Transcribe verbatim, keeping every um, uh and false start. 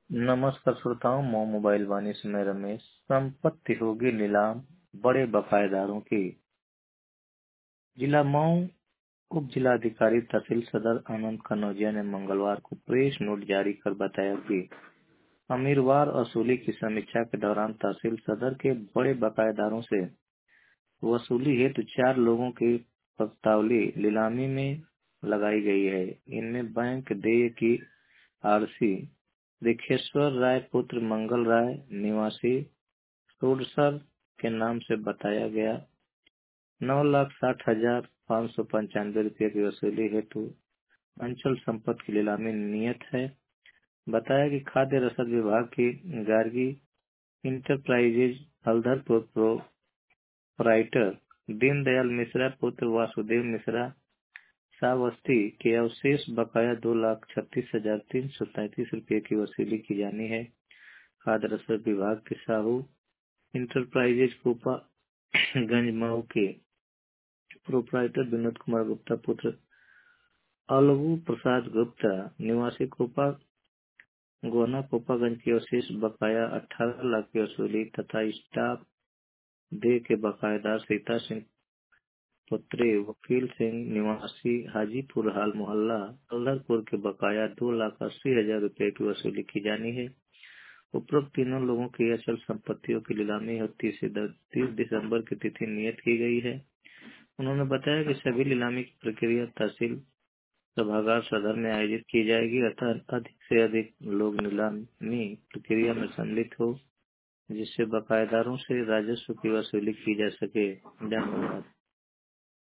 नमस्कार श्रोताओं, मो मोबाइल वाणी से मैं रमेश। संपत्ति होगी नीलाम बड़े बकायेदारों की। जिला मऊ उप जिलाधिकारी तहसील सदर आनंद कनौजिया ने मंगलवार को प्रेस नोट जारी कर बताया कि अमीरवार वसूली की समीक्षा के दौरान तहसील सदर के बड़े बकायेदारों से वसूली हेतु चार लोगों की प्रस्तावली नीलामी में लगाई गई है। इनमें बैंक देय की आरसी दिखेश्वर राय पुत्र मंगल राय निवासी सूरसर के नाम से बताया गया नौ लाख साठ हजार पाँच सौ पंचानवे रूपए की वसूली हेतु अंचल संपत्ति की नीलामी नियत है। बताया कि खाद्य रसद विभाग की गार्गी इंटरप्राइजेज हल्दरपुर प्रोपराइटर दीनदयाल मिश्रा पुत्र वासुदेव मिश्रा सावस्ती के अवशेष बकाया दो लाख छत्तीस हजार तीन सौ तैतीस रूपए की वसूली की जानी है। खाद्य रसद विभाग के साहू इंटरप्राइजेज कोपा गंज मऊ के प्रोपराइटर विनोद कुमार गुप्ता पुत्र अलगू प्रसाद गुप्ता निवासी कोपा गोना कोपागंज की अवशेष बकाया अठारह लाख की वसूली तथा स्टाफ दे के बकायेदार सीता सिंह पुत्री वकील सिंह निवासी हाजीपुर हाल मोहल्ला अल्हरपुर के बकाया दो लाख अस्सी हजार रूपए की वसूली की जानी है। उपरोक्त तीनों लोगों की अचल संपत्तियों की नीलामी तीस दिसंबर की तिथि नियत की गई है। उन्होंने बताया कि सभी नीलामी की प्रक्रिया तहसील सभागार सदर में आयोजित की जाएगी, अतः अधिक से अधिक लोग नीलामी प्रक्रिया में सम्मिलित हो, जिससे बकायेदारों से राजस्व की वसूली की जा सके। धन्यवाद।